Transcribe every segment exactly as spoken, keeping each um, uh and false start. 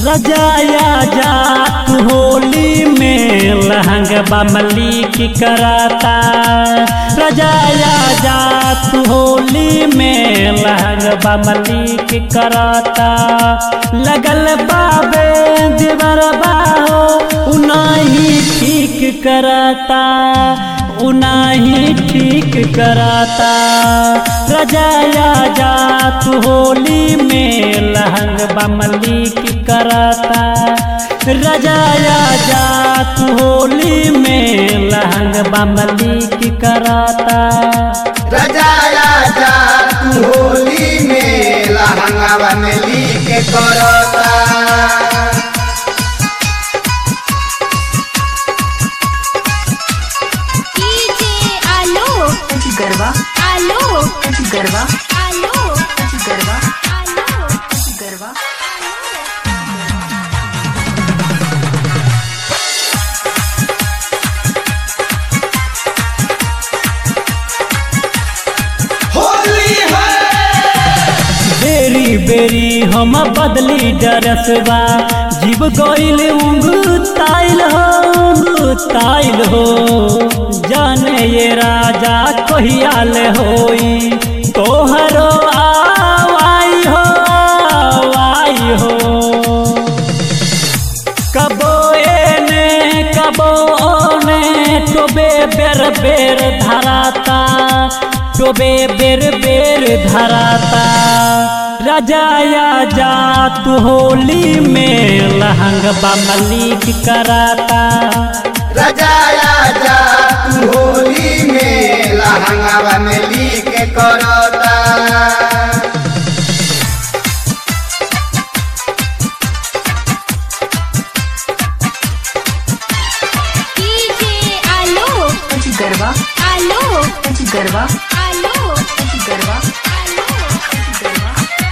रजाया जात होली में लहंगा मलिक कराता। रजाया जात होली में लहंगा मलिक कराता। लगल बाबे दिवरबा हो उनाही ठीक कराता, उनाही ठीक कराता। रजाया जात होली में लहंगा मलिक कराता। रजाया जात होली में लहंगा मलिक कराता। रजाया जात होली में लहंगा मलिक कराता। गरबा आलो गरबा आलो गरबा आलो गरबा। होली है बेरी बेरी हम बदली डरसबा जीव गइल उंग ताइल हो ताइल हो। जाने ये राजा कहियाल होई तोहरो आवाई हो आवाई हो। कबो एने कबो ओने टोबे बेर बेर धराता, टोबे बेर बेर धराता। रजाया जात होली में लहंगा मलिक कराता। रजाया जात होली में लहंगा मलिक कराता। गरबा आलो गरबा आलो गरबा आलो गरबा।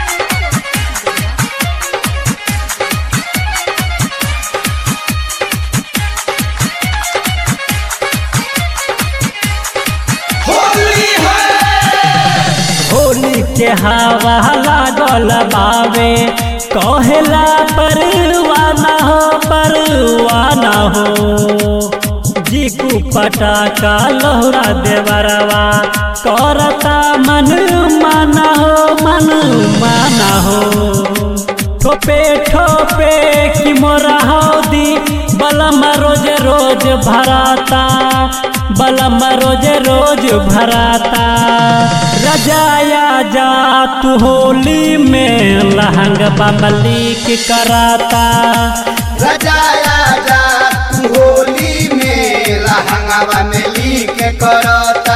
होली है होली के हवा लागल बावे कहेला परवाना हो परवाना हो। जीकू पटाका लहुरा देवरवा करता मन माना हो मन माना हो। ठोपे ठोपे की मोरा हौदी बलम रोज रोज भराता, बलम रोज रोज भराता। रजाया जात होली में लहंगा मलिक कराता। रजाया जात होली में लहंगा मलिक कराता।